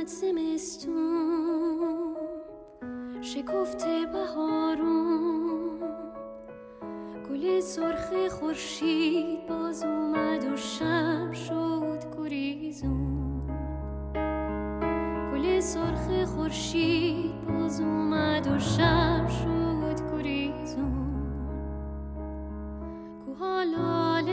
اومد زمستون شکفته بهارون گل سرخ خورشید باز اومد و شب شد گریزون گل سرخ خورشید باز اومد و شب شد گریزون کوها لاله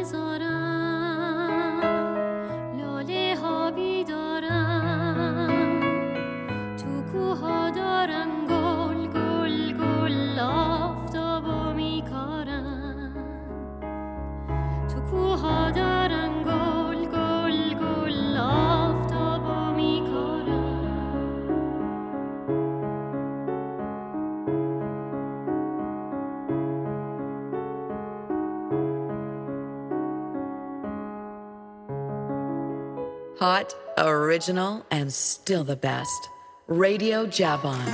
زارم لاله ها بیدارم تو کوها دارن گل گل گل آفتابو میکارن تو کوها دارن گل گل گل آفتابو میکارن Hot, original, and still the best. Radio Javon.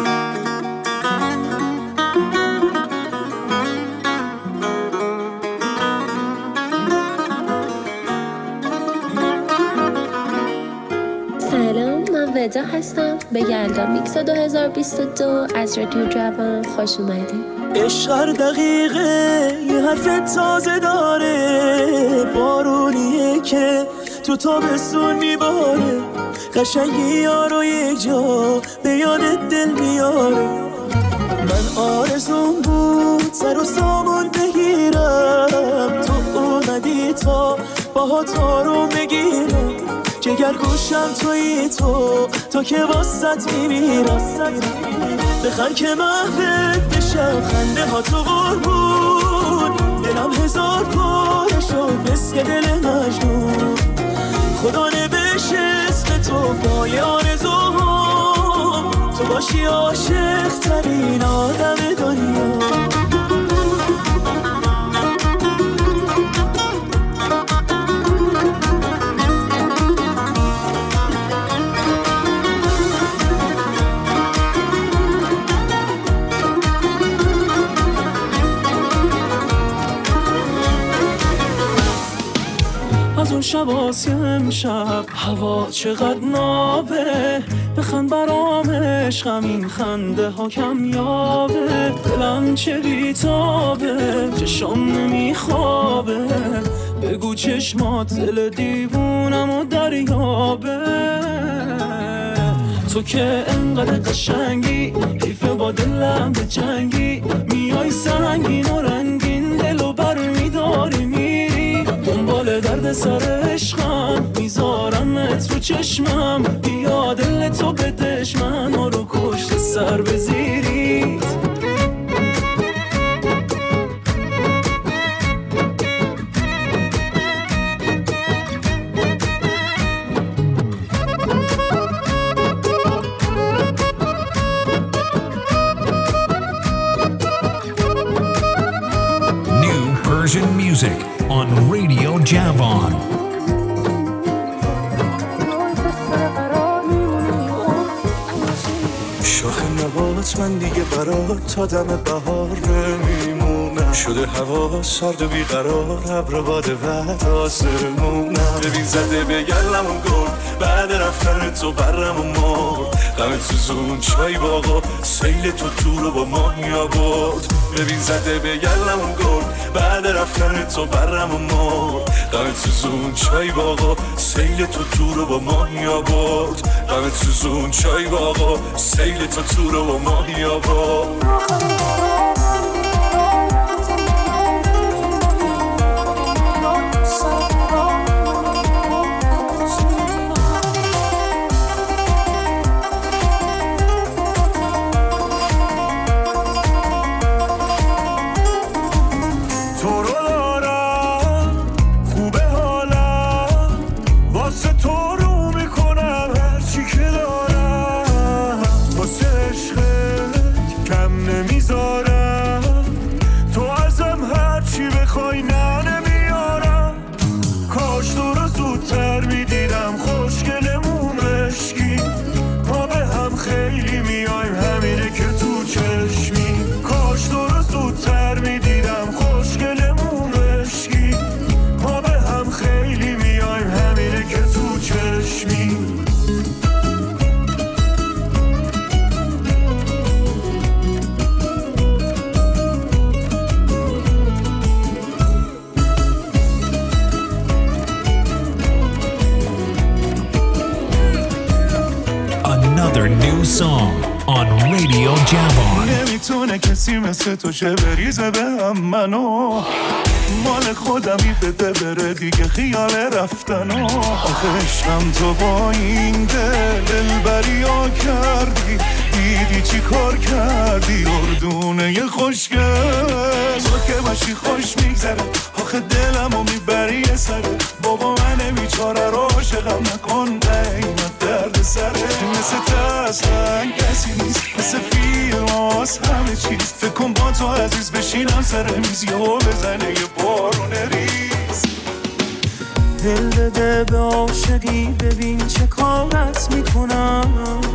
سلام، من ودا هستم. به یلدا میکس 2022 از رادیو جوان خوش اومدید. عشق دقیقه یه حرف تازه داره، بارونیه که تو تابستون میباره، قشنگی یارو یه جا به یاد دل میاره. من آرزون بود سر و سامان بگیرم، تو اومدی تا باهات رو بگیرم، جگر گوشم تویی تو که واسط میمیرم. بخند که محبت بشم، خنده ها تو قربون، دلم هزار پاره شد مثل دل مجنون. خدا نوشت اسم تو پای آرزوام، تو باشی عاشق ترین آدم دنیا. از اون شب آسی امشب هوا چقدر نابه، بخند برام عشقم این خنده ها کمیابه. دلم چه بیتابه چشم نمیخوابه، بگو چشمات دل دیوونم و دریابه. تو که انقدر قشنگی حیفه با دلم به جنگی، میای سنگین و رنگین دلو بر میداری میری، دنبال درد سر عشقم میذارمت رو چشمم، بیا دل تو به دشمن رو کشت سر بزیرید. Persian music on Radio Javon. شاخ نبات من دیگه برات تا دم بهار نمیمونم، شده هوا سرد و بیقرار، ابر باد بعد آسمونم. ببین زده به گلمون گل بعد رفتن تو برم و مرد، غم تو زون چای باقا سیل تو رو با ماهیا برد. ببین زده به گلمون گل بعد رفتن تو برم و مرد، غم تو زون چای باقا سیل تو رو با ماهیا برد. غم تو زون چای باقا سیل تو رو با ماهیا برد. عشقت کم نمیذاره song on Radio Javon. نمیتونه کسی مثل تو شه بریزه به هم منو مال خودمی بده بره دیگه خیال رفتنو آخه عشقم تو با این دلبریا کردی دیدی چی کار کردی اردونه خوشگل تو که باشی خوش میگذره آخه دلمو میبری یه سره بابا من بیچاره رو عاشقم نکن قیمت درد سره مثل اصلا کسی نیست مثل فیلماس همه چیز فکر کن با تو عزیز بشینم سر میز یهو بزنه یه بارون ریز دل بده به عاشقی ببین چه کارت میکنم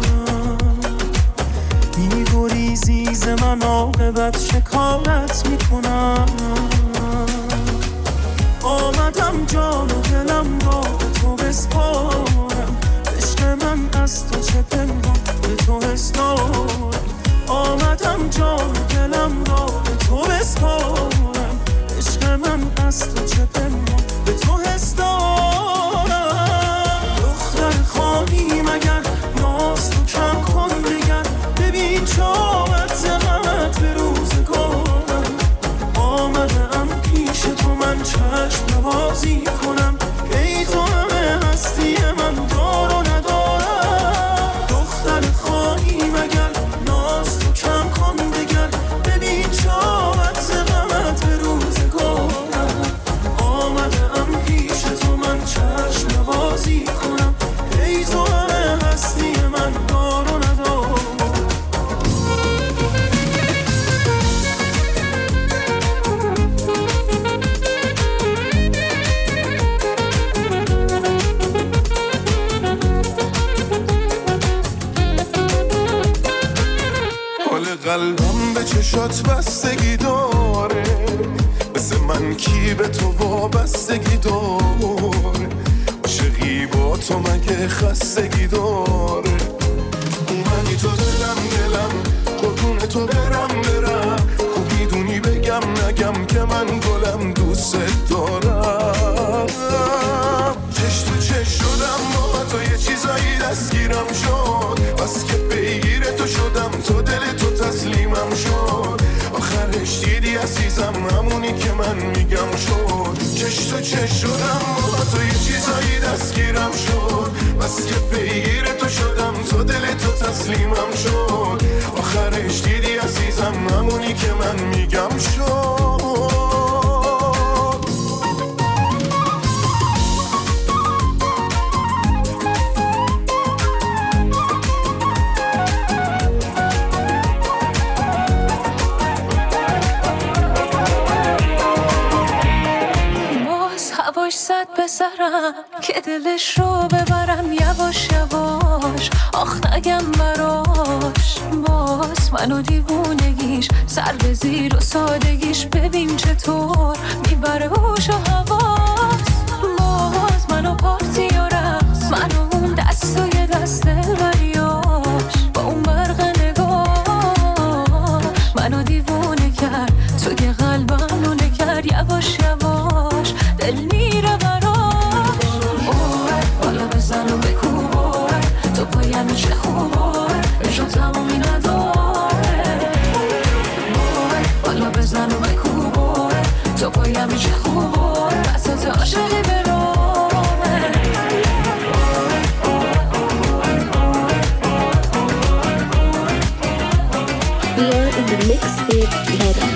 میگریزی ز من عاقبت شکارت میکنم آمدم جان و دلم را به تو بسپارم عشق من از تو چه پنهان به تو حسدارم آمدم جان و دلم را به تو بسپارم عشق من از تو چه پنهان به تو حسدارم دختر خواهی مگر ناز تو کم کن دیگر ببین چاوت غمت به روزگارم آمدم پیش تو من چشم نوازی کنم ای تو همه هستی من دار و ندارم دختر خواهی مگر ناز تو کم کن دیگر ببین چاوت غمت به روزگارم آمدم پیش تو من چشم نوازی کنم ای تو همه هستی من دار و ندارم قلبم به چشات بستگی داره مثل من کی به تو وابستگی داره عاشقی با تو مگه خستگی داره اومدی تو دلم قربون تو برم خوب میدونی بگم نگم که من گلم دوست دارم چش تو چش شدم با تو یه چیزایی دستگیرم شد بس که پیگیر تو شدم تو دل تو تسلیمم شد آخرش دیدی عزیزم همونی که من میگم شد چش تو چش شدم با تو یه چیزایی دستگیرم شد بس که پیگیر تو شدم تو دل تو تسلیمم شد آخرش دیدی عزیزم همونی که من میگم شد صد بسرم که دلش رو ببرم یواش یواش آخ نگم براش باز منو دیوونگیش سر به زیر و سادگیش ببین چطور میبره هوش و حواس باز منو پارتی و رقص منو اون دستای دست دلبریاش با اون برق نگاه منو دیوونه کرد توی قلبم نونه کرد یواش یواش دل میره براش بالا بزن و بکوبار تو پایم چه خوبار اشون تمامی نداره بالا بزن و بکوبار تو پایم چه خوبار بسات عاشقی برامه You're in the mix with Leda.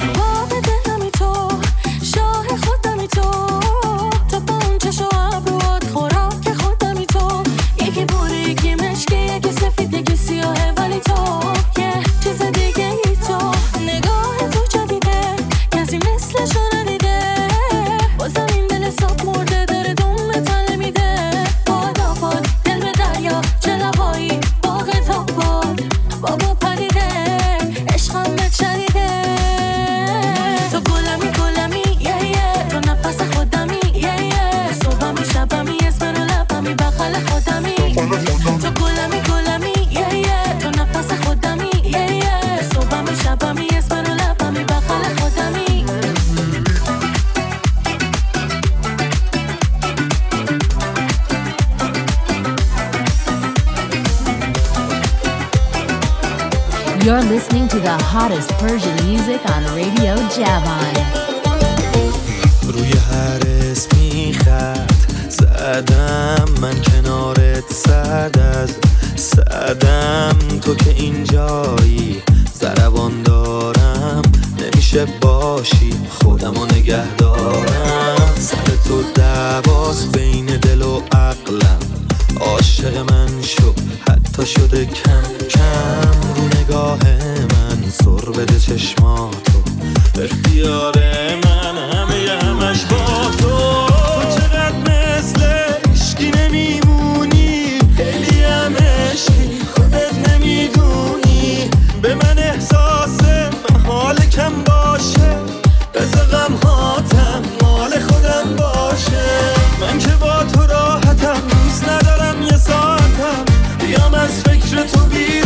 You're listening to the hottest Persian music on Radio Javan. روی هر اسمی خط زدم من کنارت صد از صدم تو که اینجایی ضربان دارم نمیشه باشی خودمو نگه دارم سر تو دعواست بین دل و عقلم عاشق من شو حتی شده کم کم رو نگاه من سر بده چشماتو اختیار من همش با تو چقدر مثل عشقی نمیمونی خیلی هم عشقی خودت نمیدونی به من احساس محال کم باشه بذار غمهاتم مال خودم باشه من که با تو راحتم دوست ندارم یه ساعتم بیام از فکر تو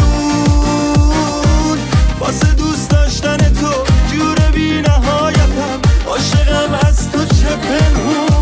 بیرون واسه دوست داشتن تو جور بی نهایتم عاشقم از تو چه پنهون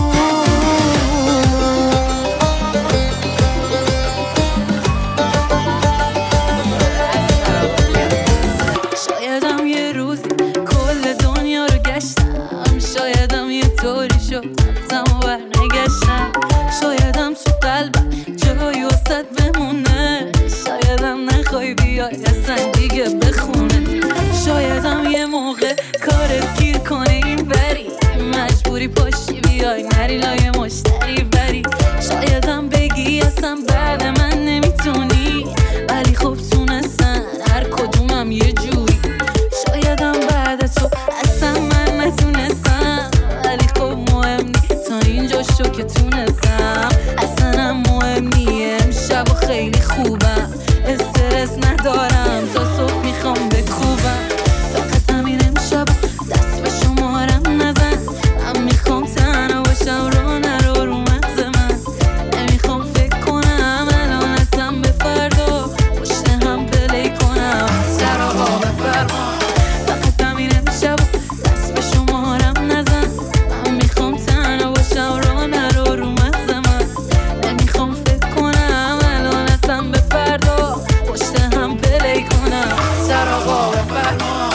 شایدم یه روز کل دنیا رو گشتم شایدم یه طوری شد رفتم و برنگشتم شایدم تو قلبم جایی واسد بمونه شایدم نخوای بیای اصلا دیگه بخونه شایدم یه موقع کارت گیر کنه این بری مجبوری پاشی بیای نری لای مشتری بری شایدم بگی اصلا بعد من نمیتونی ولی خب تونستن هر کدومم یه جوری شایدم بعد تو اصلا من نتونستم ولی خب مهم نی تا اینجا شو که تونستم اصلا هم مهم نی امشب و خیلی خوبم استرس ندارم تا صبح میخوام بکوبم فقط همین امشب دست به شمارم نزن من میخوام تنها باشم رو نرو رو مغز من نمیخوام فکر کنم الان اصلا به فردا پشت هم پلی کنم سراغا بفرما فقط همین امشب دست به شمارم نزن من میخوام تنها باشم رو نرو رو مغز من نمیخوام فکر کنم الان اصلا به فردا پشت هم پلی کنم سراغا بفرما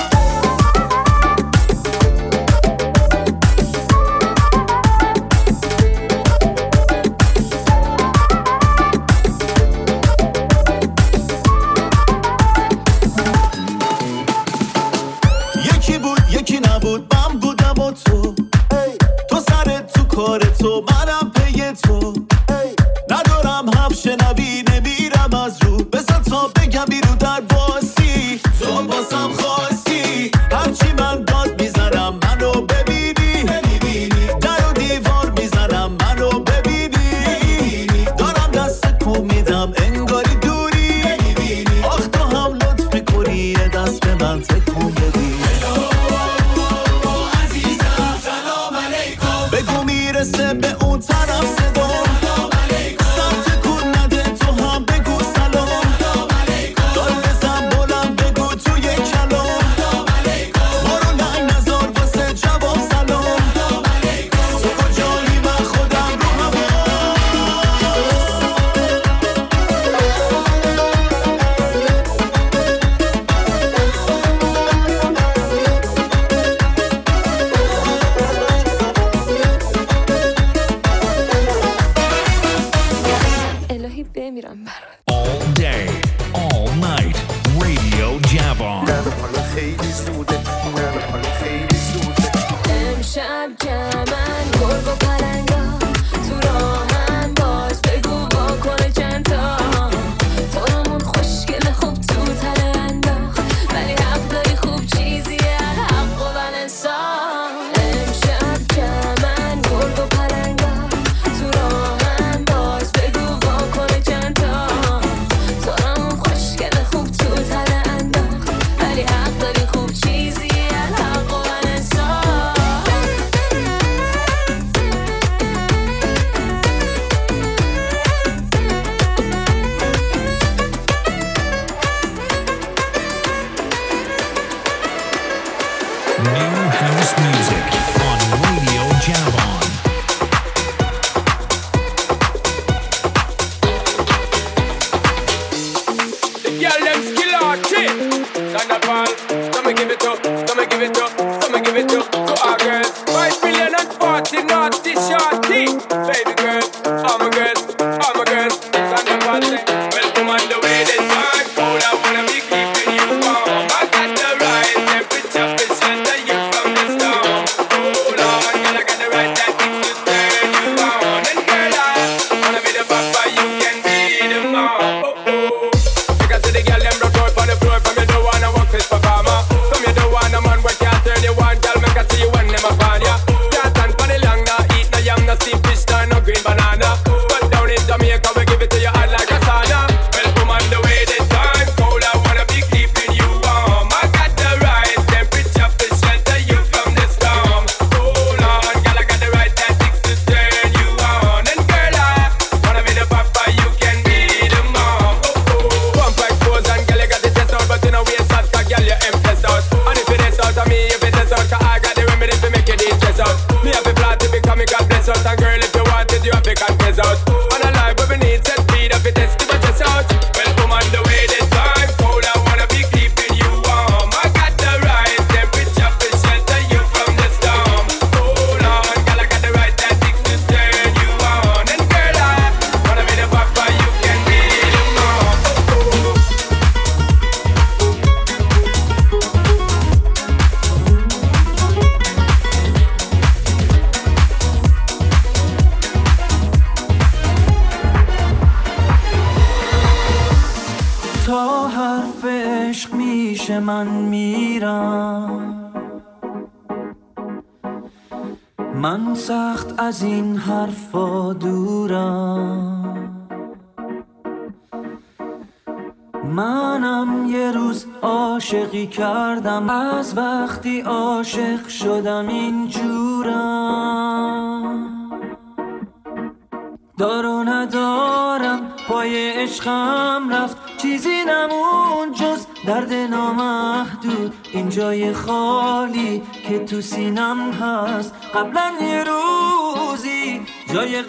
یکی بود یکی نبود من بودم و تو سرت تو کار تو منم پی تو ندارم هم شنوی نمیرم از رو بزن تا بگم بیرو در واسی تو باسم خواستی هرچی من داد میزنم منو ببینی در و دیوار میزنم منو ببینی دارم دست کو میدم انگاری دوری آخ تو هم لطف میکنی یه دست به من تکون بدی بگو میرسه به اون طرف صدا سمت کن نده تو هم بگو سلام دار بزن بلند بگو توی کلام برو لنگ نزار واسه جواب سلام تو کجایی من خودم رو هوا الهی بمیرم برات All day, all night, Radio Javan. امشب جمعن گرگ و پلنگا تو راهن باز بگو واکنه چند تا تو رامون خوشگله خوب تو تله انداخت ولی حق داری خوب چیزیه حق و انسان امشب جمعن گرگ و پلنگا تو راهن باز بگو واکنه چند تا تو رامون خوشگله خوب تو تله انداخت ولی حق داری خوب چیزیه حق و انسان New house music on Radio Javan. Girl, them skill out shit. me to our girls. 5 million and 40 naughty shorty. Baby girl, all my girls, all my girls. It's on the party. Welcome on the way this time. Cold, I wanna be keeping you warm. I got the right temperature to shelter you from the storm. Hold on, girl, I got the right tactics to turn you on. And girl, I wanna be the papa, you can be the mom. Because the girl them broke out on the floor from you don't wanna walk this performer. From you don't wanna man what can't turn you on, girl, make I see you when them upon ya. Can't stand for the long, nah, eat no yam, no steamed fish, no green banana. But down in Jamaica, we give it to you hot like a sauna. Welcome on the way this time, cold, I wanna be keeping you warm. I got the right temperature to shelter you from the storm. Hold on, girl, I got the right tactics to turn you on. And girl, I wanna be the papa, you can be the mom. Pump expose and girl, you got the test out, but you know we ain't sad, cause girl, you impressed out. And if it is out of me, if it is out, cause I got the remedy to make it stress out. Me have a plan to become a God bless out, and girl, if you want it, you have to confess out. On a life where we need set speed, if it is, keep it just out. Welcome on the way this time, cold, I wanna be keeping you warm. I got the right temperature to shelter you from the storm. Hold on, girl, I got the right tactics to turn you on. And girl, I wanna be the papa, you can be the mom. تا حرف عشق میشه من میرم، من سخت از این حرفا دورم. منم یه روز عاشقی کردم، از وقتی عاشق شدم اینجورم. دار و ندارم پای عشقم رفت، چیزی نمون جز درد نامحدود. این جای خالی که تو سینم هست، قبلا یه روزی جای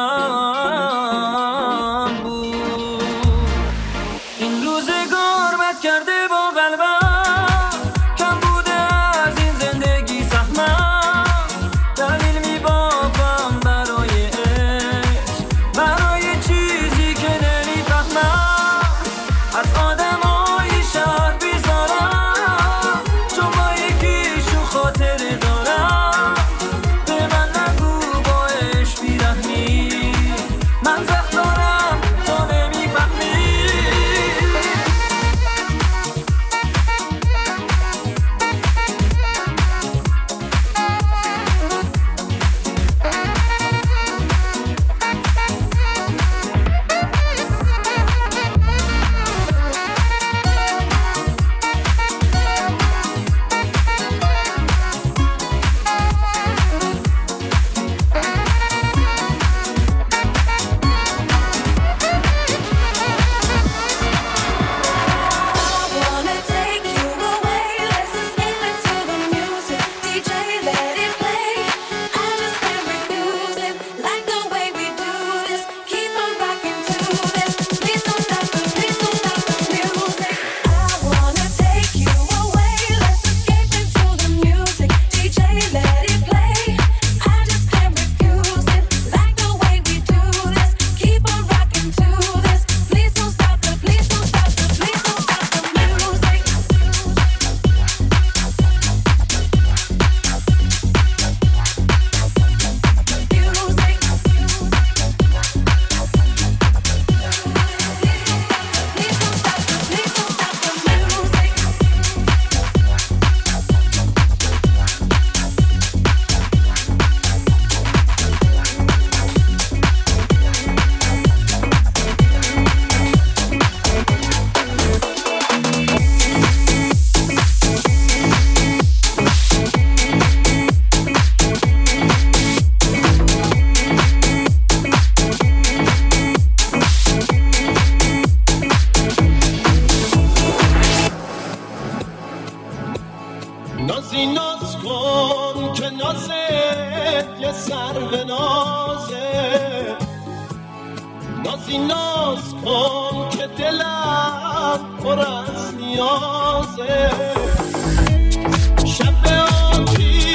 قلبم بود. این روزگار بد کرده با قلبم، کم بوده از این زندگی سهمم. دلیل میبافم برای عشق، برای چیزی که نمیفهمم. از آدمای شهر بیزارم، چون با یکیشون خاطر دارم. به من نگو با عشق بیرحمی، من زخم دارم تو نمیفهمی. نازی ناز کن که نازت یه سر به نازه، نازی ناز کن که دلم پر از نیازه. شب آتیش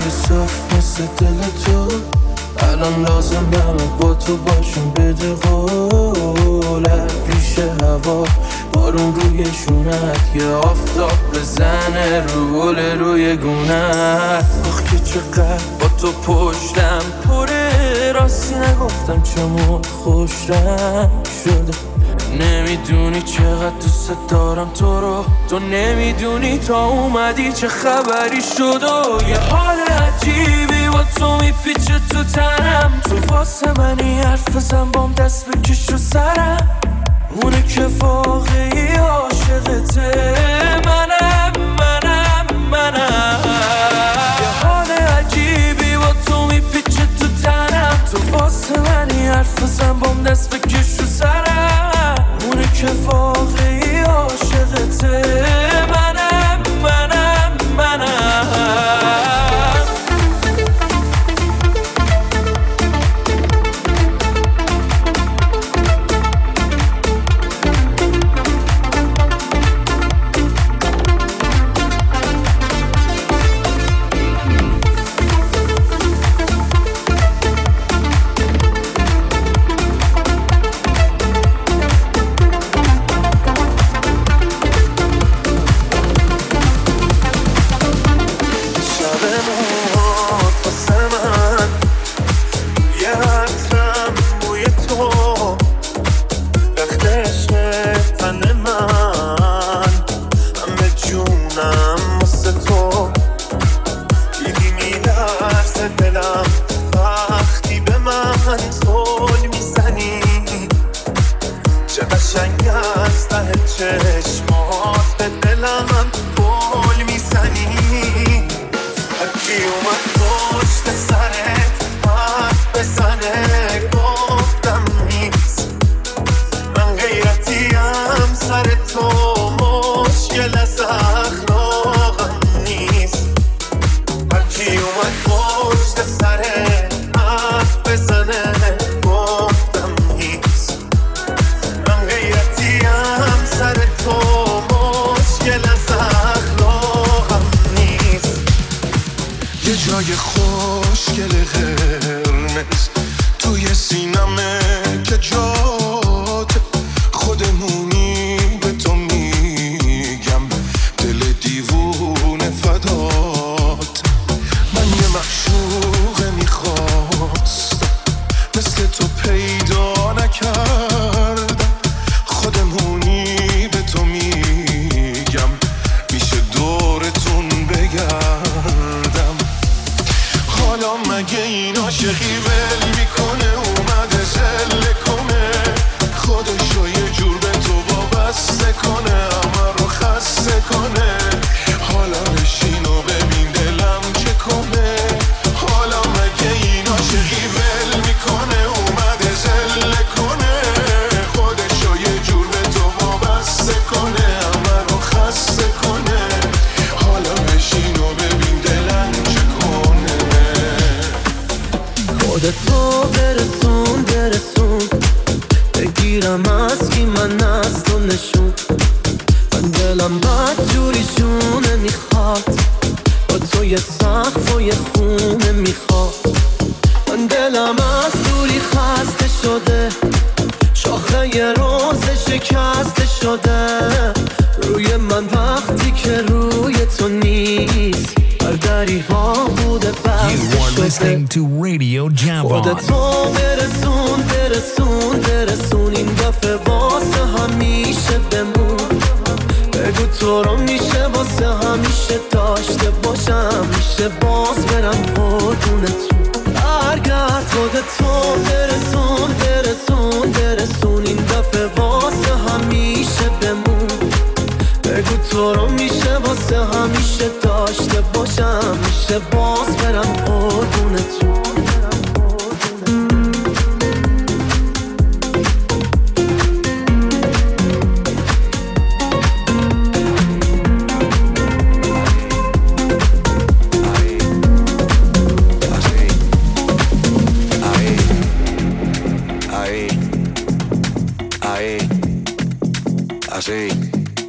صاف مثل دل تو الان لازمم با تو باشم بده قول پیش هوا بارون روی شونت یه آفتاب بزنه روی گونت آخ که چقدر با تو پشتم پره راستی نگفتم چمون خوش رنگ شده نمیدونی چقدر دوست دارم تو رو تو نمیدونی تا اومدی چه خبری شد و یه حال عجیبی با تو میپیچه تو تنم تو واسه منی حرف بزن بام دست بکش رو سرم اونه که واقعی عاشقته منم یه حال عجیبی با تو میپیچه تو تنم تو واسه منی حرف بزن بام دست بکش رو سرم اونه که واقعی عاشقته منم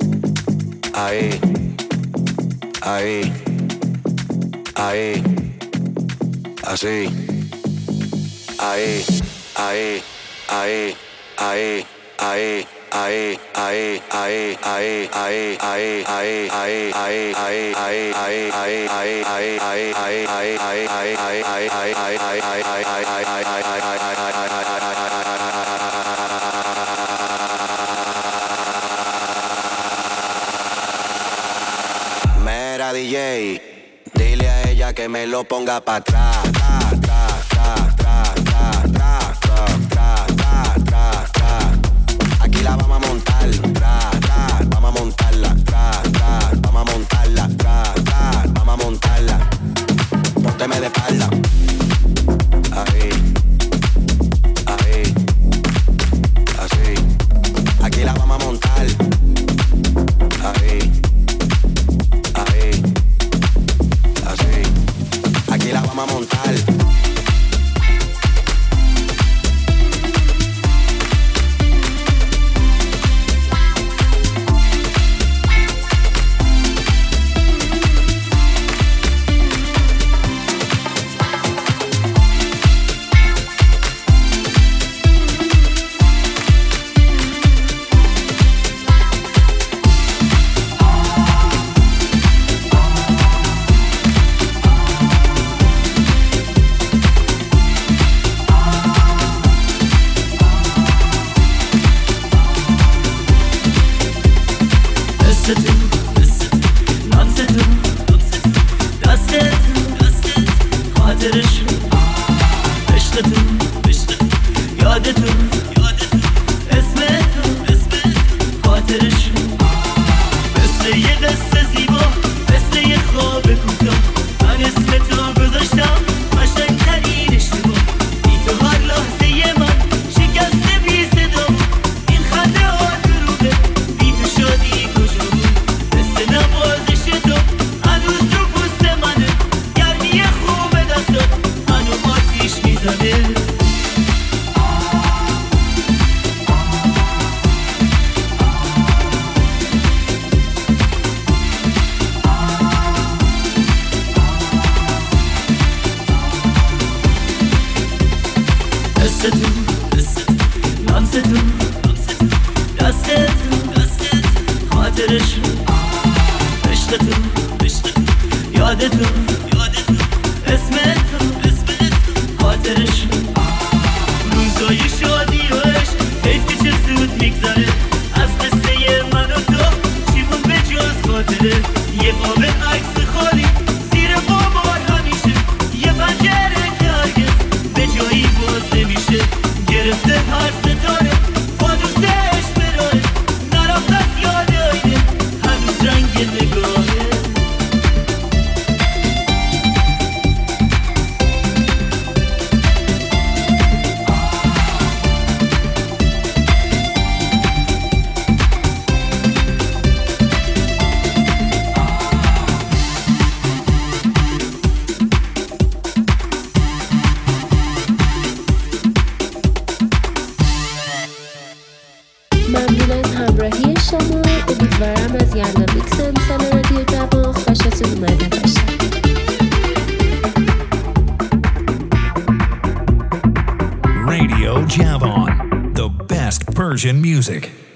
Ahí, así. Ahí, ahí, ahí, ahí, ahí. Ahí, ahí, ahí, ahí, ahí, ahí, ahí, ahí, ahí, ahí, ahí, ahí, ahí, ahí, ahí, Mira DJ, dile a ella que me lo ponga pa' atrás. Aquí la vamos a montar, vamos a montarla, vamos a montarla, vamos a montarla. Pónteme de espalda. Ahí, ahí, así. Aquí la vamos a montar. Ahí, ahí, así. Aquí la vamos a montar. Radio Javon, the best Persian music.